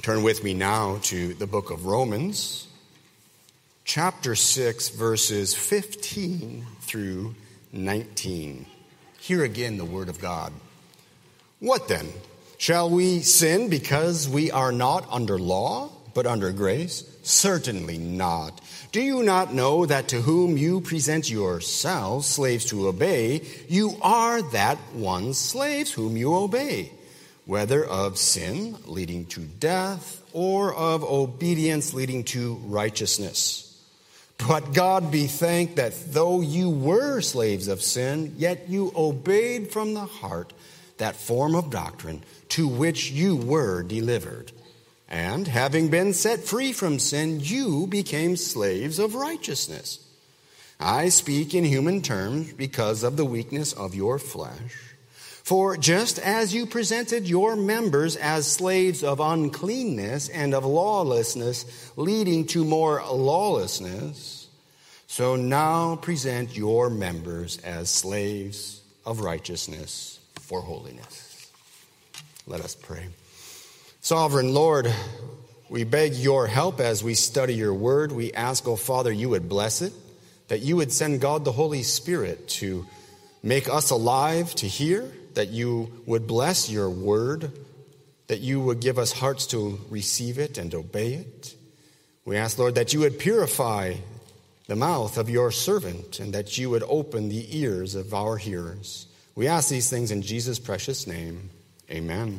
Turn with me now to the book of Romans, chapter 6, verses 15 through 19. Hear again the word of God. What then? Shall we sin because we are not under law, but under grace? Certainly not. Do you not know that to whom you present yourselves slaves to obey, you are that one's slaves whom you obey, whether of sin leading to death or of obedience leading to righteousness? But God be thanked that though you were slaves of sin, yet you obeyed from the heart that form of doctrine to which you were delivered. And having been set free from sin, you became slaves of righteousness. I speak in human terms because of the weakness of your flesh. For just as you presented your members as slaves of uncleanness and of lawlessness, leading to more lawlessness, so now present your members as slaves of righteousness for holiness. Let us pray. Sovereign Lord, we beg your help as we study your word. We ask, O Father, you would bless it, that you would send God the Holy Spirit to make us alive to hear, that you would bless your word, that you would give us hearts to receive it and obey it. We ask, Lord, that you would purify the mouth of your servant and that you would open the ears of our hearers. We ask these things in Jesus' precious name. Amen.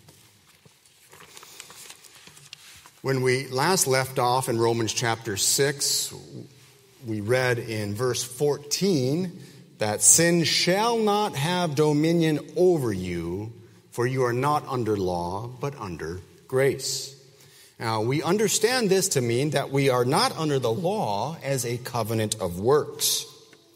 When we last left off in Romans chapter 6, we read in verse 14 that sin shall not have dominion over you, for you are not under law, but under grace. Now, we understand this to mean that we are not under the law as a covenant of works.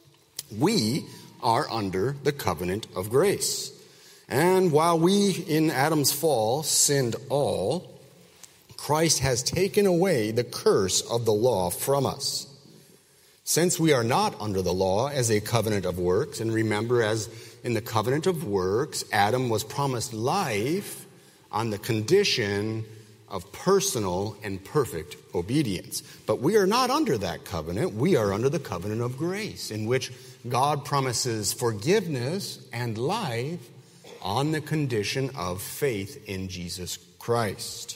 We are under the covenant of grace. And while we, in Adam's fall, sinned all, Christ has taken away the curse of the law from us. Since we are not under the law as a covenant of works, and remember, as in the covenant of works, Adam was promised life on the condition of personal and perfect obedience. But we are not under that covenant. We are under the covenant of grace, in which God promises forgiveness and life on the condition of faith in Jesus Christ.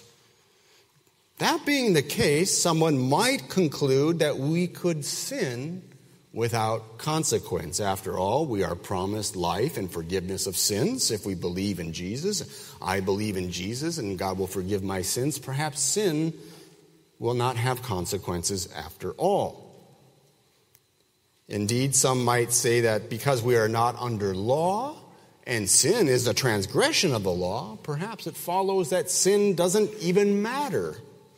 That being the case, someone might conclude that we could sin without consequence. After all, we are promised life and forgiveness of sins if we believe in Jesus. I believe in Jesus and God will forgive my sins. Perhaps sin will not have consequences after all. Indeed, some might say that because we are not under law and sin is a transgression of the law, perhaps it follows that sin doesn't even matter.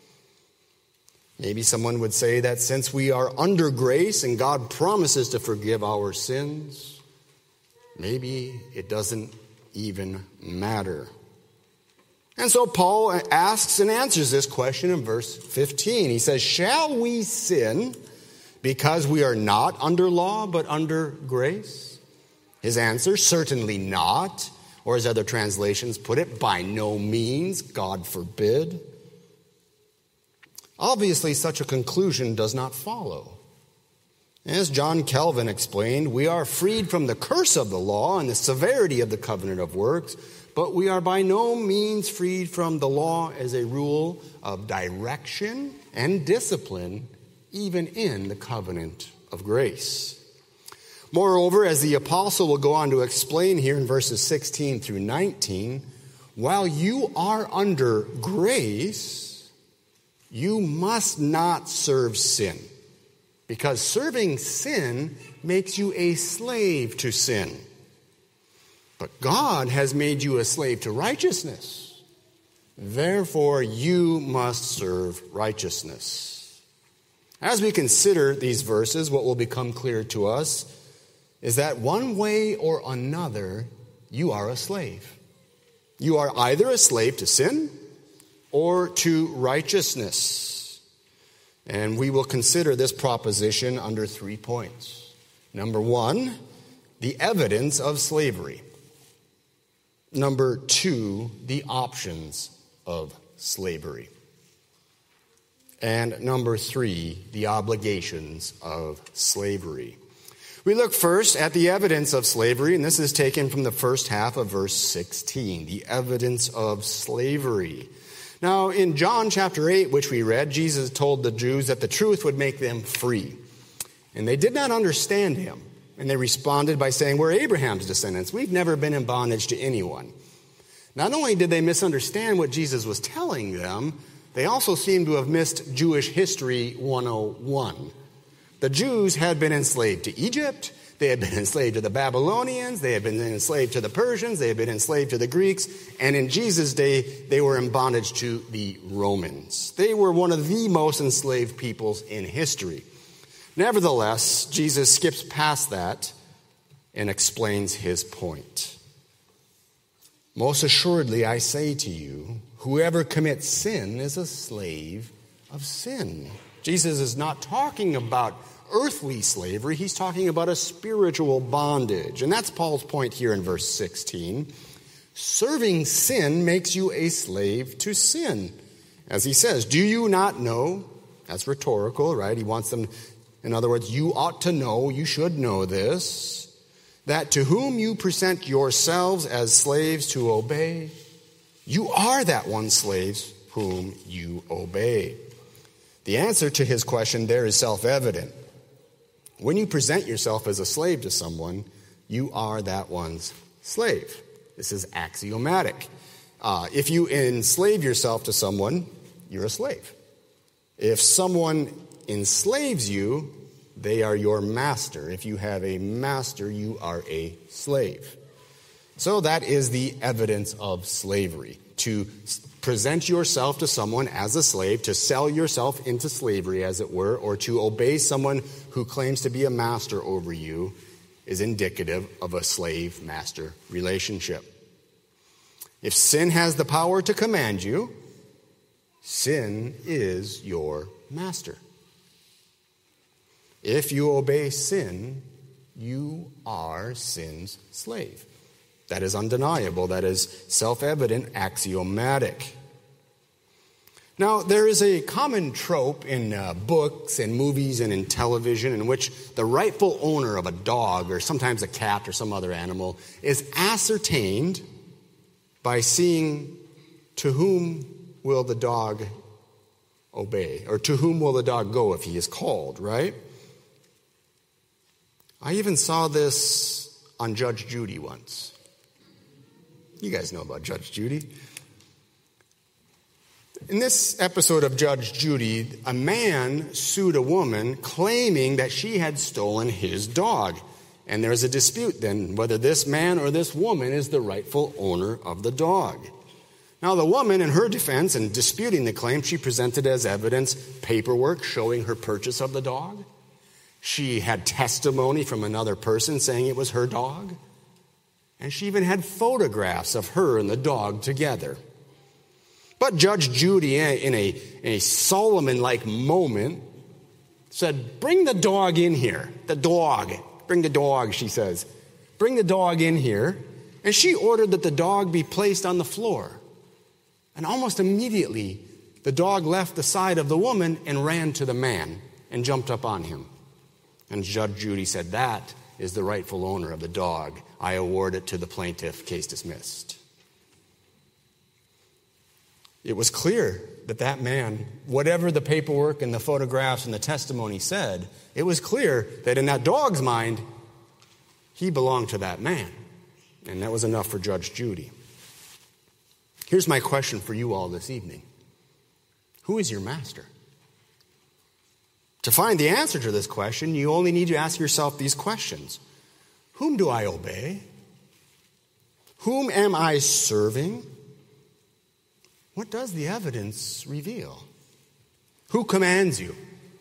Maybe someone would say that since we are under grace and God promises to forgive our sins, maybe it doesn't even matter. And so Paul asks and answers this question in verse 15. He says, shall we sin because we are not under law but under grace? His answer, certainly not. Or as other translations put it, by no means, God forbid. Obviously, such a conclusion does not follow. As John Calvin explained, we are freed from the curse of the law and the severity of the covenant of works, but we are by no means freed from the law as a rule of direction and discipline, even in the covenant of grace. Moreover, as the apostle will go on to explain here in verses 16 through 19, while you are under grace, you must not serve sin, because serving sin makes you a slave to sin. But God has made you a slave to righteousness. Therefore, you must serve righteousness. As we consider these verses, what will become clear to us is that one way or another, you are a slave. You are either a slave to sin or to righteousness. And we will consider this proposition under 3 points. Number 1, the evidence of slavery. Number 2, the options of slavery. And number 3, the obligations of slavery. We look first at the evidence of slavery, and this is taken from the first half of verse 16, the evidence of slavery. Now, in John chapter 8, which we read, Jesus told the Jews that the truth would make them free. And they did not understand him. And they responded by saying, we're Abraham's descendants. We've never been in bondage to anyone. Not only did they misunderstand what Jesus was telling them, they also seemed to have missed Jewish history 101. The Jews had been enslaved to Egypt. They had been enslaved to the Babylonians. They had been enslaved to the Persians. They had been enslaved to the Greeks. And in Jesus' day, they were in bondage to the Romans. They were one of the most enslaved peoples in history. Nevertheless, Jesus skips past that and explains his point. Most assuredly, I say to you, whoever commits sin is a slave of sin. Jesus is not talking about earthly slavery. He's talking about a spiritual bondage. And that's Paul's point here in verse 16. Serving sin makes you a slave to sin. As he says, do you not know? That's rhetorical, right? He wants them, in other words, you ought to know, you should know this, that to whom you present yourselves as slaves to obey, you are that one slave whom you obey. The answer to his question there is self-evident. When you present yourself as a slave to someone, you are that one's slave. This is axiomatic. If you enslave yourself to someone, you're a slave. If someone enslaves you, they are your master. If you have a master, you are a slave. So that is the evidence of slavery. To present yourself to someone as a slave, to sell yourself into slavery, as it were, or to obey someone who claims to be a master over you is indicative of a slave-master relationship. If sin has the power to command you, sin is your master. If you obey sin, you are sin's slave. That is undeniable. That is self-evident, axiomatic. Now, there is a common trope in books and movies and in television in which the rightful owner of a dog or sometimes a cat or some other animal is ascertained by seeing to whom will the dog obey, or to whom will the dog go if he is called, right? I even saw this on Judge Judy once. You guys know about Judge Judy. In this episode of Judge Judy, a man sued a woman claiming that she had stolen his dog. And there's a dispute then whether this man or this woman is the rightful owner of the dog. Now the woman, in her defense and disputing the claim, she presented as evidence paperwork showing her purchase of the dog. She had testimony from another person saying it was her dog. And she even had photographs of her and the dog together. But Judge Judy, in a Solomon-like moment, said, bring the dog in here. The dog. Bring the dog, she says. Bring the dog in here. And she ordered that the dog be placed on the floor. And almost immediately, the dog left the side of the woman and ran to the man and jumped up on him. And Judge Judy said, that is the rightful owner of the dog. I award it to the plaintiff. Case dismissed. It was clear that that man, whatever the paperwork and the photographs and the testimony said, it was clear that in that dog's mind, he belonged to that man. And that was enough for Judge Judy. Here's my question for you all this evening. Who is your master? To find the answer to this question, you only need to ask yourself these questions. Whom do I obey? Whom am I serving? What does the evidence reveal? Who commands you?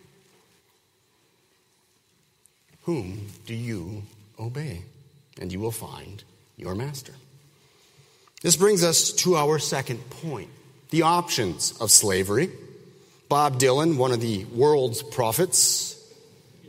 Whom do you obey? And you will find your master. This brings us to our second point, the options of slavery. Bob Dylan, one of the world's prophets,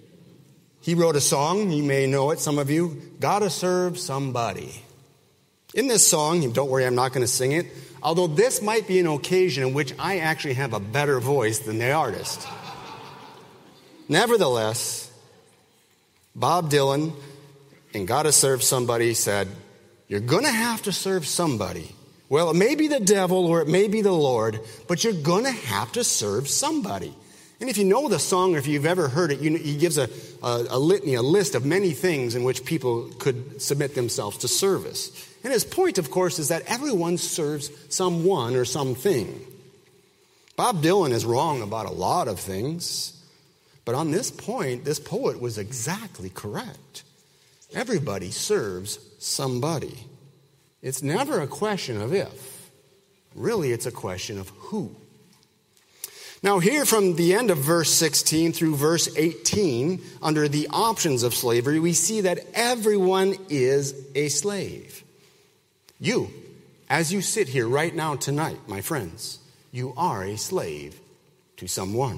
he wrote a song, you may know it, some of you, Gotta Serve Somebody. In this song, don't worry, I'm not going to sing it, although this might be an occasion in which I actually have a better voice than the artist. Nevertheless, Bob Dylan in Gotta Serve Somebody said, you're going to have to serve somebody. Well, it may be the devil or it may be the Lord, but you're going to have to serve somebody. And if you know the song or if you've ever heard it, he gives a litany, a list of many things in which people could submit themselves to service. And his point, of course, is that everyone serves someone or something. Bob Dylan is wrong about a lot of things, but on this point, this poet was exactly correct. Everybody serves somebody. It's never a question of if. Really, it's a question of who. Now here from the end of verse 16 through verse 18, under the options of slavery, we see that everyone is a slave. You, as you sit here right now tonight, my friends, you are a slave to someone.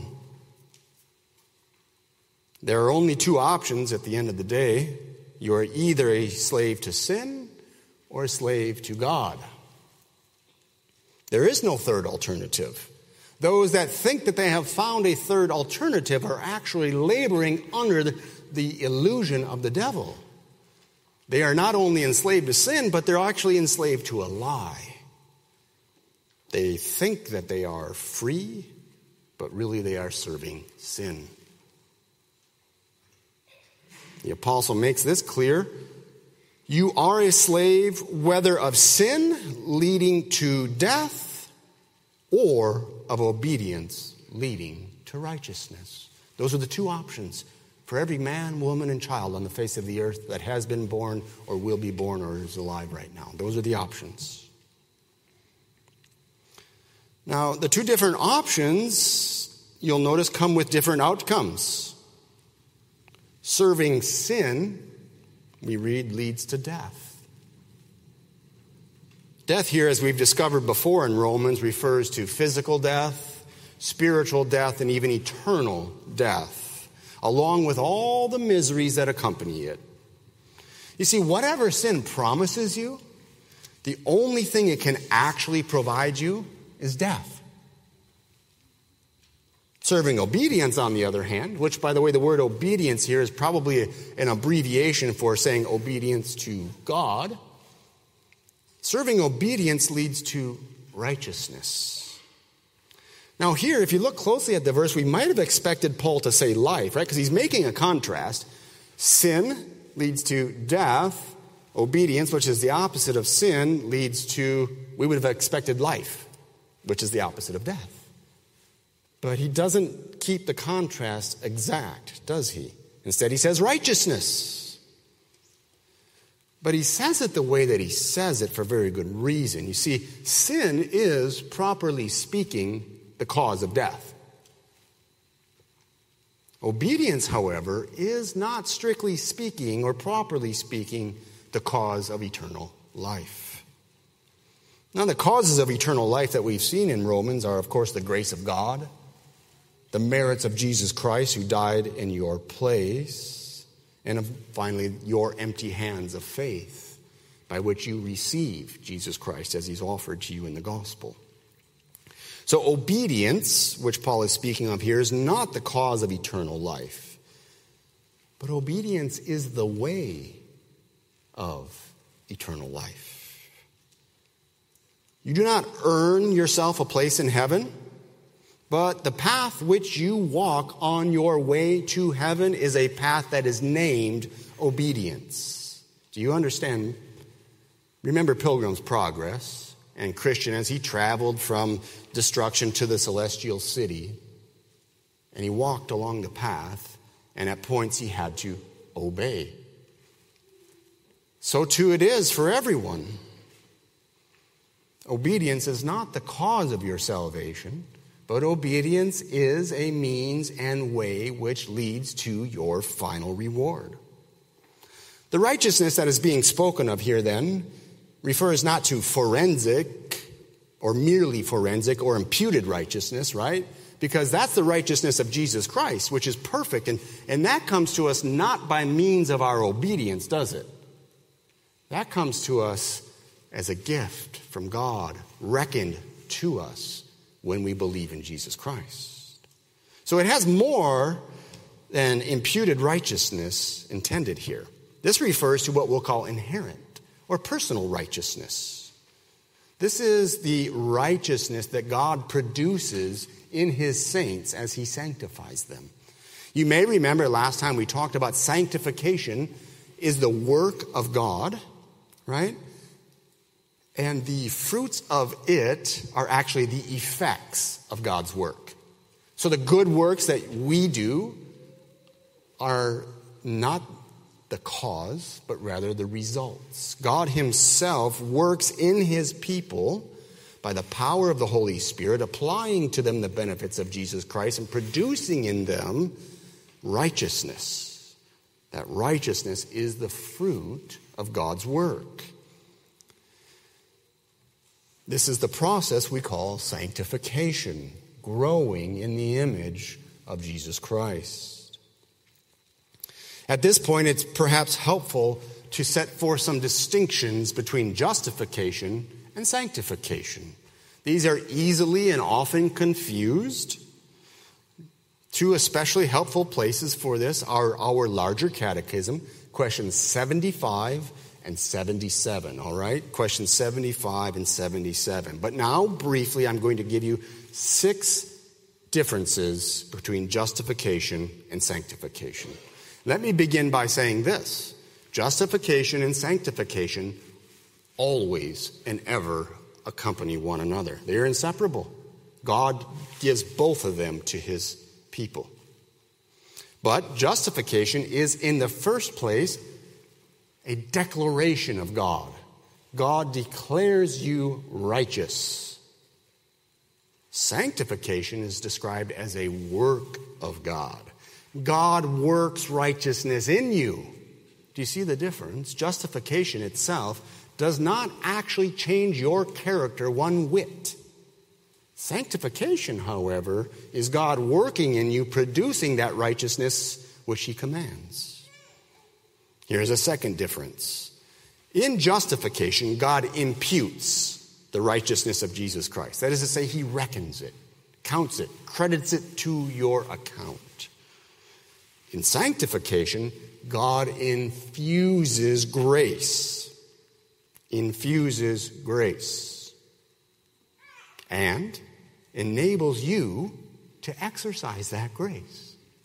There are only two options at the end of the day. You are either a slave to sin or a slave to God. There is no third alternative. Those that think that they have found a third alternative are actually laboring under the illusion of the devil. They are not only enslaved to sin, but they're actually enslaved to a lie. They think that they are free, but really they are serving sin. The apostle makes this clear. You are a slave, whether of sin leading to death or of obedience leading to righteousness. Those are the two options for every man, woman, and child on the face of the earth that has been born or will be born or is alive right now. Those are the options. Now, the two different options, you'll notice, come with different outcomes. Serving sin, we read, leads to death. Death here, as we've discovered before in Romans, refers to physical death, spiritual death, and even eternal death, along with all the miseries that accompany it. You see, whatever sin promises you, the only thing it can actually provide you is death. Serving obedience, on the other hand, which, by the way, the word obedience here is probably an abbreviation for saying obedience to God. Serving obedience leads to righteousness. Now here, if you look closely at the verse, we might have expected Paul to say life, right? Because he's making a contrast. Sin leads to death. Obedience, which is the opposite of sin, leads to, we would have expected life, which is the opposite of death. But he doesn't keep the contrast exact, does he? Instead, he says righteousness. But he says it the way that he says it for very good reason. You see, sin is, properly speaking, the cause of death. Obedience, however, is not strictly speaking or properly speaking the cause of eternal life. Now, the causes of eternal life that we've seen in Romans are, of course, the grace of God, the merits of Jesus Christ who died in your place, and finally, your empty hands of faith by which you receive Jesus Christ as he's offered to you in the gospel. So obedience, which Paul is speaking of here, is not the cause of eternal life, but obedience is the way of eternal life. You do not earn yourself a place in heaven, but the path which you walk on your way to heaven is a path that is named obedience. Do you understand? Remember Pilgrim's Progress, and Christian, as he traveled from destruction to the celestial city, and he walked along the path, and at points he had to obey. So too it is for everyone. Obedience is not the cause of your salvation, but obedience is a means and way which leads to your final reward. The righteousness that is being spoken of here then refers not to forensic or merely forensic or imputed righteousness, right? Because that's the righteousness of Jesus Christ, which is perfect. And that comes to us not by means of our obedience, does it? That comes to us as a gift from God, reckoned to us when we believe in Jesus Christ. So it has more than imputed righteousness intended here. This refers to what we'll call inherent or personal righteousness. This is the righteousness that God produces in his saints as he sanctifies them. You may remember last time we talked about sanctification is the work of God, right? And the fruits of it are actually the effects of God's work. So the good works that we do are not the cause, but rather the results. God himself works in his people by the power of the Holy Spirit, applying to them the benefits of Jesus Christ and producing in them righteousness. That righteousness is the fruit of God's work. This is the process we call sanctification, growing in the image of Jesus Christ. At this point, it's perhaps helpful to set forth some distinctions between justification and sanctification. These are easily and often confused. Two especially helpful places for this are our larger catechism, questions 75 and 77, all right? Questions 75 and 77. But now, briefly, I'm going to give you 6 differences between justification and sanctification. Let me begin by saying this. Justification and sanctification always and ever accompany one another. They are inseparable. God gives both of them to his people. But justification is, in the first place, a declaration of God. God declares you righteous. Sanctification is described as a work of God. God works righteousness in you. Do you see the difference? Justification itself does not actually change your character one whit. Sanctification, however, is God working in you, producing that righteousness which he commands. Here's a second difference. In justification, God imputes the righteousness of Jesus Christ. That is to say, he reckons it, counts it, credits it to your account. In sanctification, God infuses grace. Infuses grace. And enables you to exercise that grace.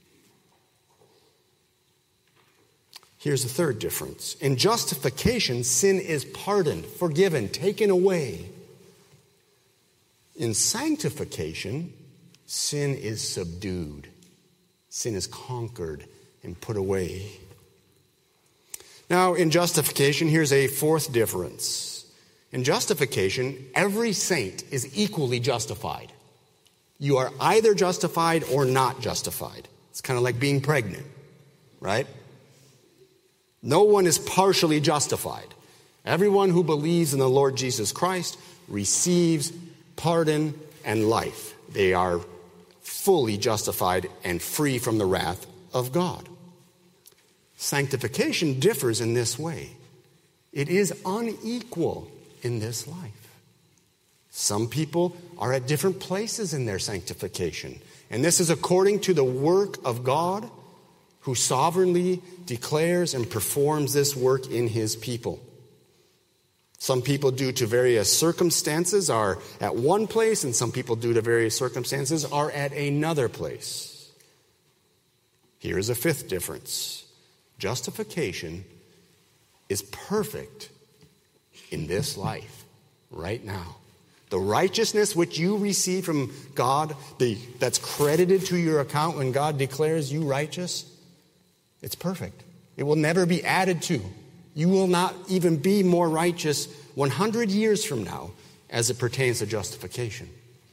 Here's the third difference. In justification, sin is pardoned, forgiven, taken away. In sanctification, sin is subdued. Sin is conquered and put away. Now, in justification, here's a fourth difference. In justification, every saint is equally justified. You are either justified or not justified. It's kind of like being pregnant, right? No one is partially justified. Everyone who believes in the Lord Jesus Christ receives pardon and life. They are fully justified and free from the wrath of God. Sanctification differs in this way. It is unequal in this life. Some people are at different places in their sanctification. And this is according to the work of God, who sovereignly declares and performs this work in his people. Some people, due to various circumstances, are at one place, and some people, due to various circumstances, are at another place. Here is a fifth difference. Justification is perfect in this life, right now. The righteousness which you receive from God, that's credited to your account when God declares you righteous, it's perfect. It will never be added to. You will not even be more righteous 100 years from now as it pertains to justification.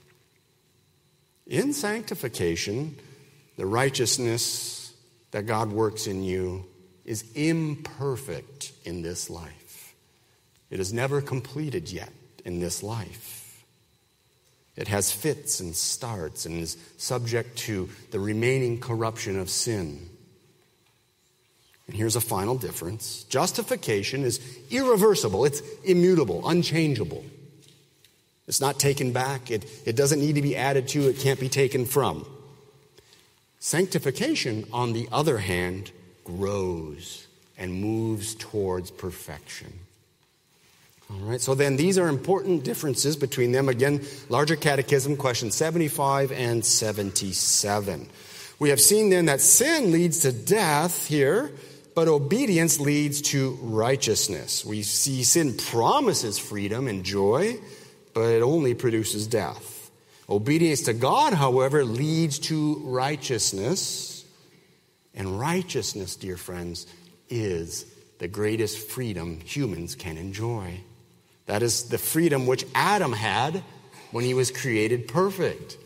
In sanctification, the righteousness that God works in you is imperfect in this life. It is never completed yet in this life. It has fits and starts and is subject to the remaining corruption of sin. And here's a final difference. Justification is irreversible. It's immutable, unchangeable. It's not taken back. It doesn't need to be added to. It can't be taken from. Sanctification, on the other hand, grows and moves towards perfection. All right, so then these are important differences between them. Again, Larger Catechism, question 75 and 77. We have seen then that sin leads to death here, but obedience leads to righteousness. We see sin promises freedom and joy, but it only produces death. Obedience to God, however, leads to righteousness. And righteousness, dear friends, is the greatest freedom humans can enjoy. That is the freedom which Adam had when he was created perfect.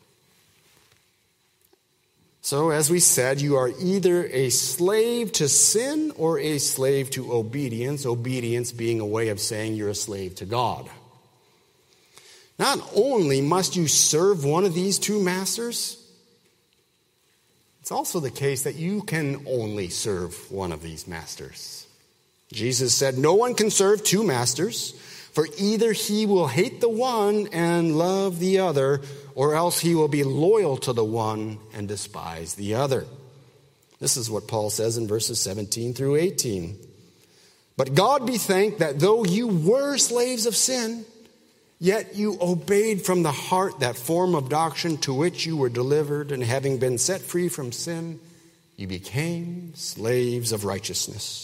So, as we said, you are either a slave to sin or a slave to obedience, obedience being a way of saying you're a slave to God. Not only must you serve one of these two masters, it's also the case that you can only serve one of these masters. Jesus said, "No one can serve two masters, for either he will hate the one and love the other, or else he will be loyal to the one and despise the other." This is what Paul says in verses 17 through 18. "But God be thanked that though you were slaves of sin, yet you obeyed from the heart that form of doctrine to which you were delivered, and having been set free from sin, you became slaves of righteousness."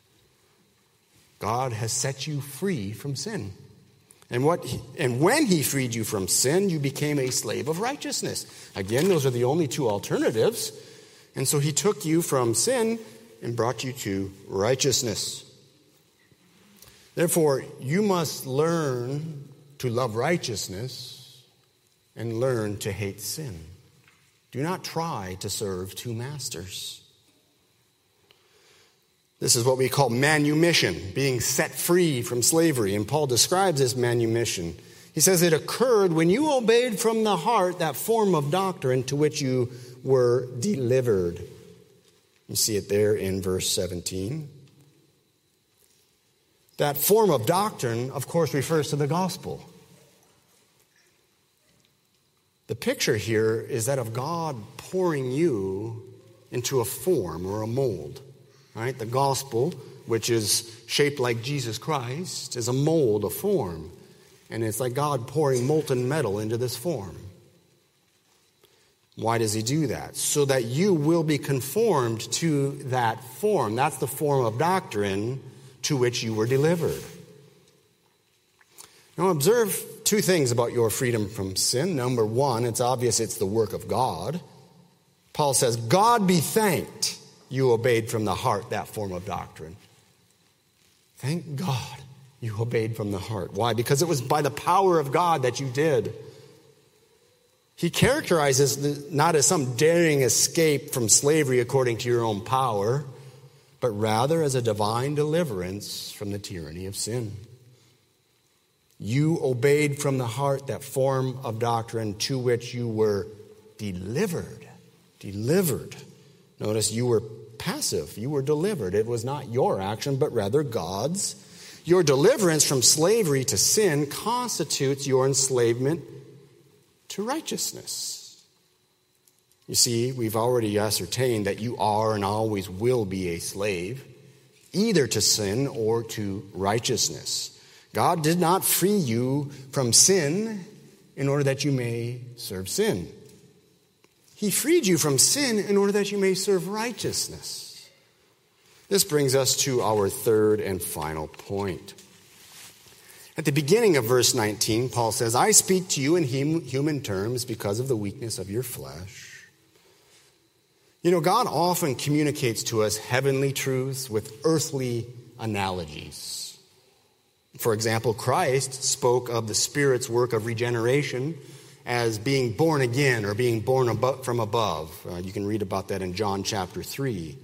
God has set you free from sin. And when he freed you from sin, you became a slave of righteousness. Again, those are the only two alternatives. And so he took you from sin and brought you to righteousness. Therefore, you must learn to love righteousness and learn to hate sin. Do not try to serve two masters. This is what we call manumission, being set free from slavery. And Paul describes this manumission. He says it occurred when you obeyed from the heart that form of doctrine to which you were delivered. You see it there in verse 17. That form of doctrine, of course, refers to the gospel. The picture here is that of God pouring you into a form or a mold. Right? The gospel, which is shaped like Jesus Christ, is a mold, a form. And it's like God pouring molten metal into this form. Why does he do that? So that you will be conformed to that form. That's the form of doctrine to which you were delivered. Now observe two things about your freedom from sin. Number one, it's obvious it's the work of God. Paul says, "God be thanked you obeyed from the heart that form of doctrine." Thank God you obeyed from the heart. Why? Because it was by the power of God that you did. He characterizes not as some daring escape from slavery according to your own power, but rather as a divine deliverance from the tyranny of sin. You obeyed from the heart that form of doctrine to which you were delivered. Delivered. Notice you were passive. You were delivered. It was not your action, but rather God's. Your deliverance from slavery to sin constitutes your enslavement to righteousness. You see, we've already ascertained that you are and always will be a slave, either to sin or to righteousness. God did not free you from sin in order that you may serve sin. He freed you from sin in order that you may serve righteousness. This brings us to our third and final point. At the beginning of verse 19, Paul says, "I speak to you in human terms because of the weakness of your flesh." You know, God often communicates to us heavenly truths with earthly analogies. For example, Christ spoke of the Spirit's work of regeneration as being born again or being born from above. You can read about that in John chapter 3.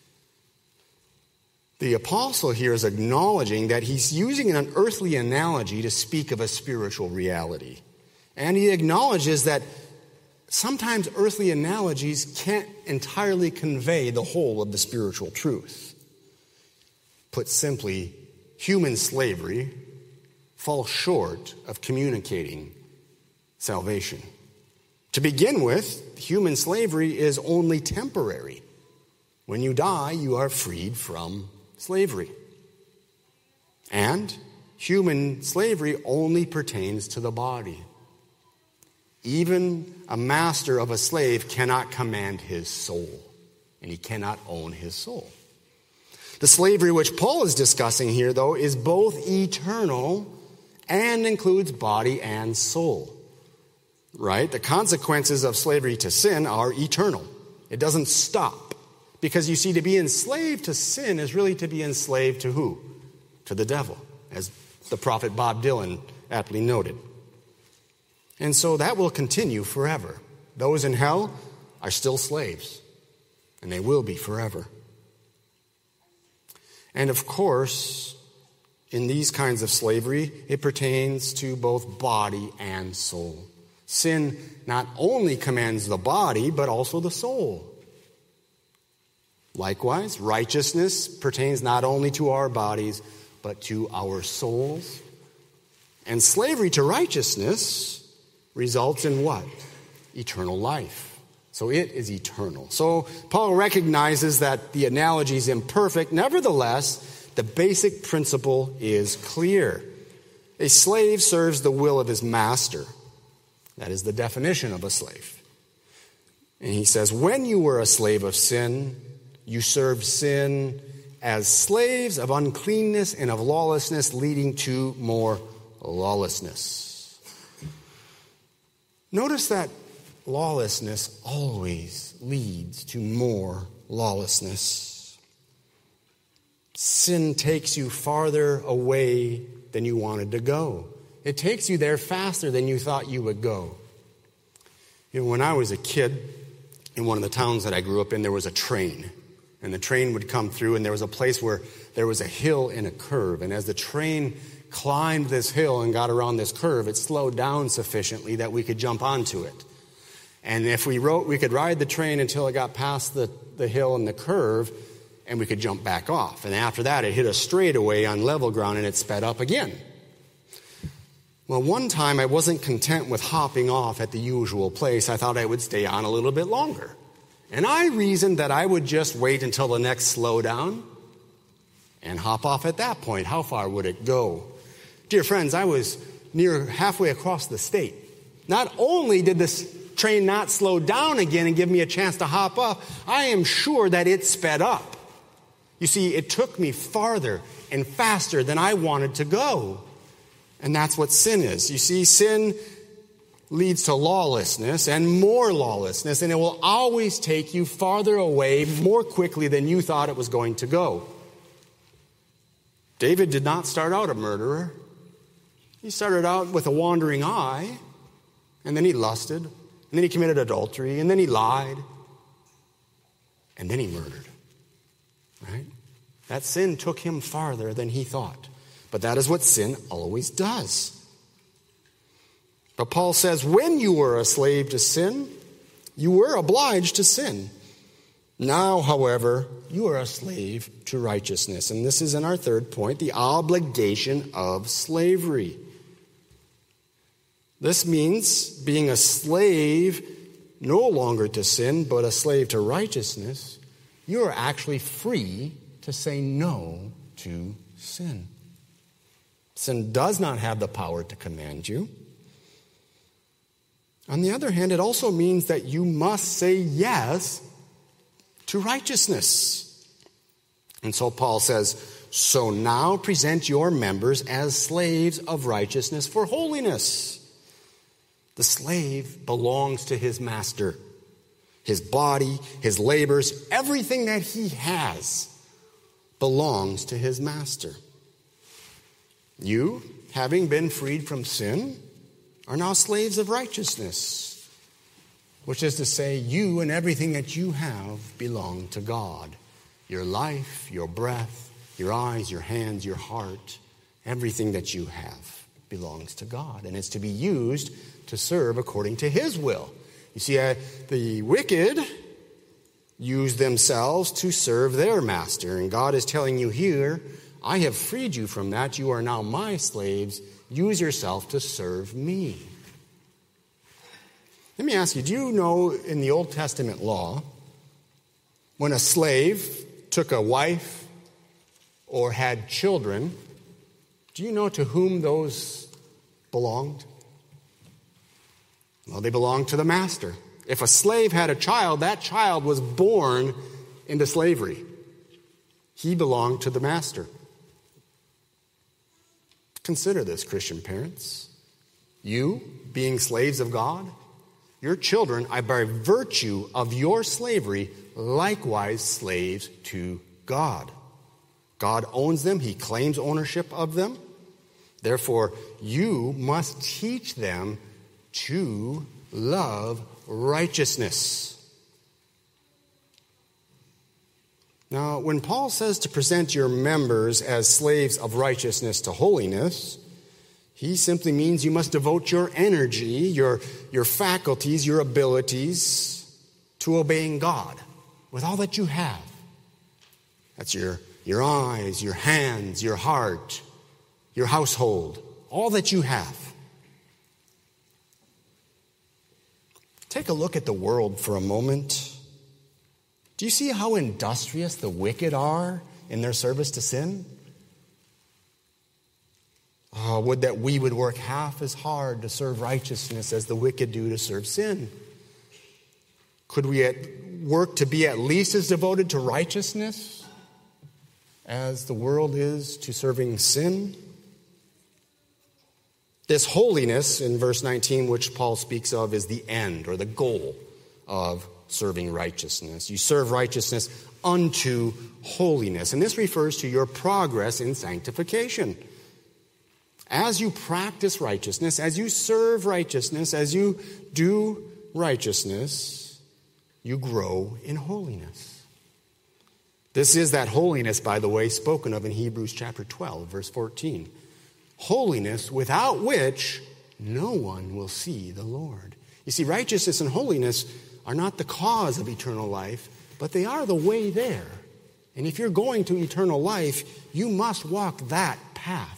The apostle here is acknowledging that he's using an earthly analogy to speak of a spiritual reality. And he acknowledges that sometimes earthly analogies can't entirely convey the whole of the spiritual truth. Put simply, human slavery falls short of communicating salvation. To begin with, human slavery is only temporary. When you die, you are freed from slavery. And human slavery only pertains to the body. Even a master of a slave cannot command his soul, and he cannot own his soul. The slavery which Paul is discussing here, though, is both eternal and includes body and soul. Right? The consequences of slavery to sin are eternal. It doesn't stop. Because you see, to be enslaved to sin is really to be enslaved to who? To the devil, as the prophet Bob Dylan aptly noted. And so that will continue forever. Those in hell are still slaves, and they will be forever. And of course, in these kinds of slavery, it pertains to both body and soul. Sin not only commands the body, but also the soul. Likewise, righteousness pertains not only to our bodies, but to our souls. And slavery to righteousness results in what? Eternal life. So it is eternal. So Paul recognizes that the analogy is imperfect. Nevertheless, the basic principle is clear. A slave serves the will of his master. That is the definition of a slave. And he says, when you were a slave of sin, you served sin as slaves of uncleanness and of lawlessness, leading to more lawlessness. Notice that lawlessness always leads to more lawlessness. Sin takes you farther away than you wanted to go. It takes you there faster than you thought you would go. You know, when I was a kid, in one of the towns that I grew up in, there was a train. And the train would come through, and there was a place where there was a hill and a curve. And as the train climbed this hill and got around this curve, it slowed down sufficiently that we could jump onto it. And if we could ride the train until it got past the hill and the curve, and we could jump back off. And after that, it hit a straightaway on level ground, and it sped up again. Well, one time I wasn't content with hopping off at the usual place. I thought I would stay on a little bit longer. And I reasoned that I would just wait until the next slowdown and hop off at that point. How far would it go? Dear friends, I was near halfway across the state. Not only did this train not slow down again and give me a chance to hop up, I am sure that it sped up. You see, it took me farther and faster than I wanted to go. And that's what sin is. You see, sin leads to lawlessness and more lawlessness, and it will always take you farther away more quickly than you thought it was going to go. David did not start out a murderer. He started out with a wandering eye, and then he lusted, and then he committed adultery, and then he lied, and then he murdered. Right? That sin took him farther than he thought. But that is what sin always does. But Paul says, when you were a slave to sin, you were obliged to sin. Now, however, you are a slave to righteousness. And this is in our third point, the obligation of slavery. This means being a slave no longer to sin, but a slave to righteousness. You are actually free to say no to sin. Sin does not have the power to command you. On the other hand, it also means that you must say yes to righteousness. And so Paul says, so now present your members as slaves of righteousness for holiness. The slave belongs to his master. His body, his labors, everything that he has belongs to his master. You, having been freed from sin, are now slaves of righteousness, which is to say, you and everything that you have belong to God. Your life, your breath, your eyes, your hands, your heart, everything that you have belongs to God, and it's to be used to serve according to his will. You see, the wicked use themselves to serve their master. And God is telling you here, I have freed you from that. You are now my slaves. Use yourself to serve me. Let me ask you, do you know in the Old Testament law, when a slave took a wife or had children, do you know to whom those belonged? Well, they belonged to the master. If a slave had a child, that child was born into slavery. He belonged to the master. Consider this, Christian parents. You, being slaves of God, your children are by virtue of your slavery likewise slaves to God. God owns them. He claims ownership of them. Therefore, you must teach them to love righteousness. Now, when Paul says to present your members as slaves of righteousness to holiness, he simply means you must devote your energy, your faculties, your abilities to obeying God with all that you have. That's your eyes, your hands, your heart, your household, all that you have. Take a look at the world for a moment. Do you see how industrious the wicked are in their service to sin? Oh, would that we would work half as hard to serve righteousness as the wicked do to serve sin. Could we work to be at least as devoted to righteousness as the world is to serving sin? This holiness in verse 19, which Paul speaks of, is the end or the goal of serving righteousness. You serve righteousness unto holiness. And this refers to your progress in sanctification. As you practice righteousness, as you serve righteousness, as you do righteousness, you grow in holiness. This is that holiness, by the way, spoken of in Hebrews chapter 12, verse 14. Holiness without which no one will see the Lord. You see, righteousness and holiness are not the cause of eternal life, but they are the way there. And if you're going to eternal life, you must walk that path.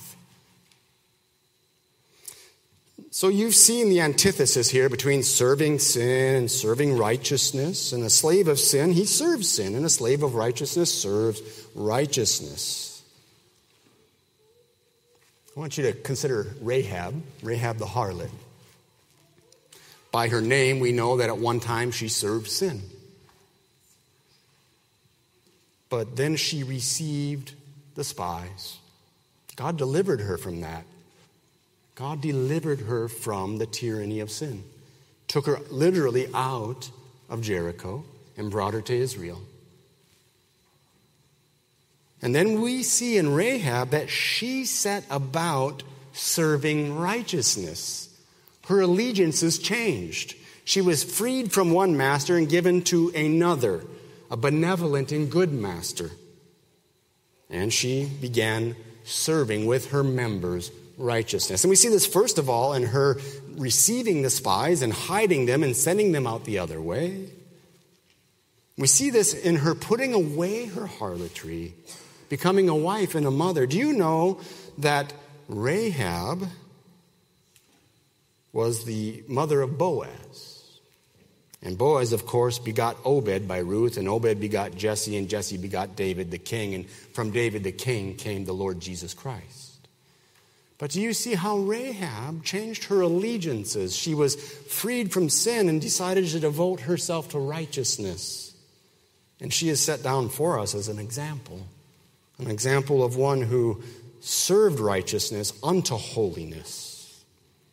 So you've seen the antithesis here between serving sin and serving righteousness. And a slave of sin, he serves sin, and a slave of righteousness serves righteousness. I want you to consider Rahab the harlot. By her name, we know that at one time she served sin. But then she received the spies. God delivered her from that. God delivered her from the tyranny of sin. Took her literally out of Jericho and brought her to Israel. And then we see in Rahab that she set about serving righteousness. Her allegiances changed. She was freed from one master and given to another, a benevolent and good master. And she began serving with her members righteousness. And we see this first of all in her receiving the spies and hiding them and sending them out the other way. We see this in her putting away her harlotry, becoming a wife and a mother. Do you know that Rahab was the mother of Boaz? And Boaz, of course, begot Obed by Ruth, and Obed begot Jesse, and Jesse begot David the king, and from David the king came the Lord Jesus Christ. But do you see how Rahab changed her allegiances? She was freed from sin and decided to devote herself to righteousness. And she is set down for us as an example of one who served righteousness unto holiness.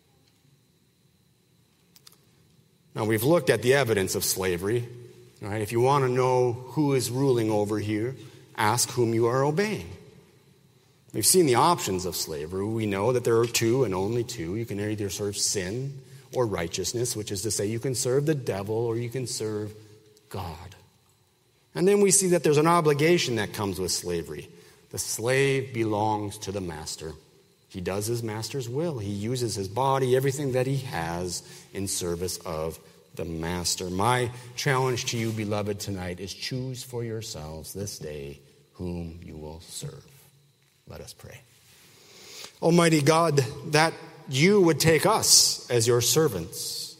Now, we've looked at the evidence of slavery. Right? If you want to know who is ruling over here, ask whom you are obeying. We've seen the options of slavery. We know that there are two and only two. You can either serve sin or righteousness, which is to say you can serve the devil or you can serve God. And then we see that there's an obligation that comes with slavery. The slave belongs to the master. He does his master's will. He uses his body, everything that he has, in service of the Master. My challenge to you, beloved, tonight is choose for yourselves this day whom you will serve. Let us pray. Almighty God, that you would take us as your servants.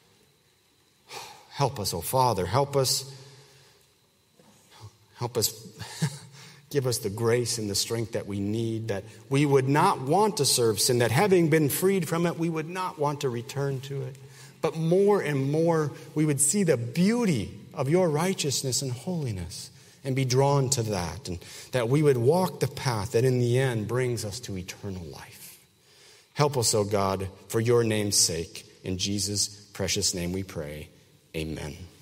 Help us, O Father. Help us. Give us the grace and the strength that we need, that we would not want to serve sin, that having been freed from it, we would not want to return to it. But more and more, we would see the beauty of your righteousness and holiness and be drawn to that, and that we would walk the path that in the end brings us to eternal life. Help us, O God, for your name's sake. In Jesus' precious name we pray. Amen.